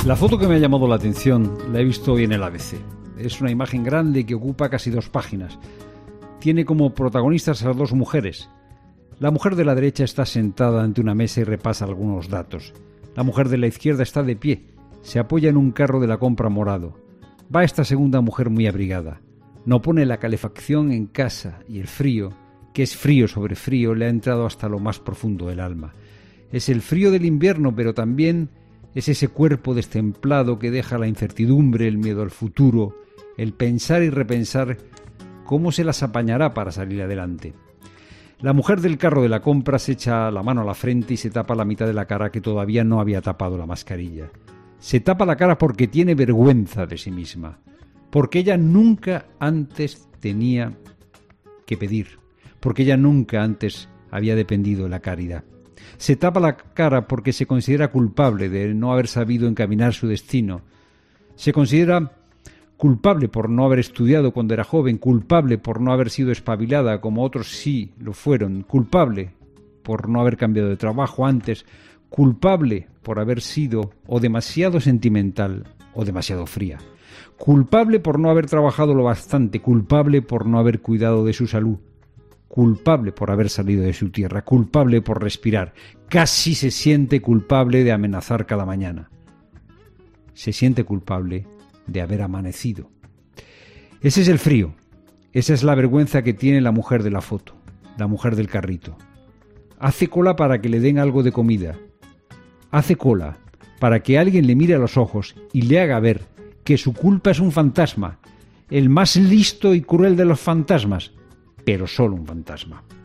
La foto que me ha llamado la atención la he visto hoy en el ABC. Es una imagen grande que ocupa casi 2 páginas. Tiene como protagonistas a las 2 mujeres. La mujer de la derecha está sentada ante una mesa y repasa algunos datos. La mujer de la izquierda está de pie. Se apoya en un carro de la compra morado. Va esta segunda mujer muy abrigada. No pone la calefacción en casa y el frío, que es frío sobre frío, le ha entrado hasta lo más profundo del alma. Es el frío del invierno, pero también es ese cuerpo destemplado que deja la incertidumbre, el miedo al futuro, el pensar y repensar cómo se las apañará para salir adelante. La mujer del carro de la compra se echa la mano a la frente y se tapa la mitad de la cara que todavía no había tapado la mascarilla. Se tapa la cara porque tiene vergüenza de sí misma, porque ella nunca antes tenía que pedir, porque ella nunca antes había dependido de la caridad. Se tapa la cara porque se considera culpable de no haber sabido encaminar su destino. Se considera culpable por no haber estudiado cuando era joven, culpable por no haber sido espabilada como otros sí lo fueron, culpable por no haber cambiado de trabajo antes, culpable por haber sido o demasiado sentimental o demasiado fría, culpable por no haber trabajado lo bastante, culpable por no haber cuidado de su salud, culpable por haber salido de su tierra, culpable por respirar, casi se siente culpable de amenazar cada mañana. Se siente culpable de haber amanecido. Ese es el frío, esa es la vergüenza que tiene la mujer de la foto, la mujer del carrito. Hace cola para que le den algo de comida. Hace cola para que alguien le mire a los ojos y le haga ver que su culpa es un fantasma, el más listo y cruel de los fantasmas, pero solo un fantasma.